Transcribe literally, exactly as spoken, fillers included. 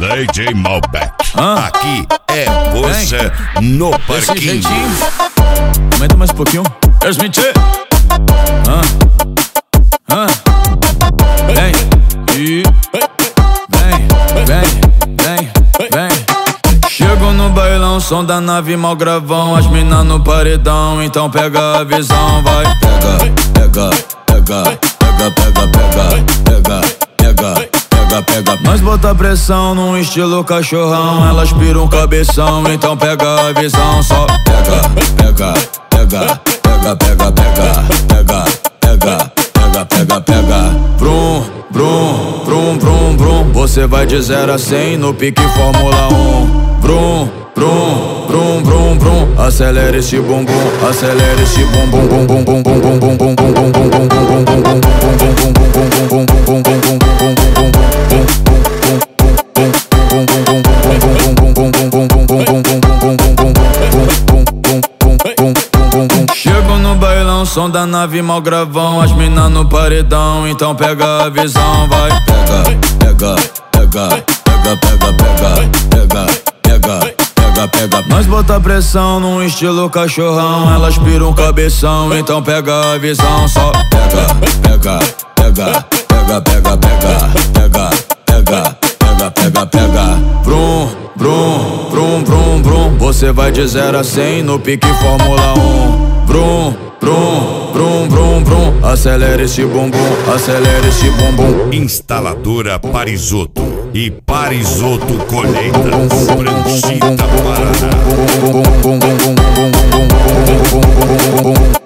D J Malbec. Ah. Aqui é você no Desse parquinho. jeitinho. Aumenta mais um pouquinho. Transmitir. Ah. Ah. Vem. E vem, vem, vem, vem. Chego no bailão, som da nave, mal gravão. As mina no paredão, então pega a visão. Vai, pega, pega, pega, pega, pega, pega, pega, pega, pega, pega. Nós bota pressão num estilo cachorrão. Elas piram cabeção, então pega a visão. Só pega, pega, pega, pega, pega, pega, pega, pega, pega, pega, pega. Brum, brum, brum, brum, brum. Você vai de zero a cem no pique Fórmula um. Brum, brum, brum, brum, brum. Acelera esse bumbum, acelera esse bumbum, bum, bum, bum, bum, bum, bum, bum, bum, bum, bum, bum, bum, bum, bum, chego no bailão, som da nave, mal gravão. As mina no paredão, então pega a visão. Vai, pega, pega, pega, pega, pega, pega, pega, pega, pega, pega. Nós bota pressão num estilo cachorrão. Elas piram cabeção, então pega a visão. Só pega, pega, pega, pega, pega, pega, pega, pega, pega, pega, pega. Brum, brum, brum, brum, brum. Você vai de zero a cem no pique Fórmula um. Brum, brum, brum, brum, brum. Acelera esse bumbum, acelera esse bumbum. Instaladora Parisotto e Parisotto Colheitas, Branchita, Paraná.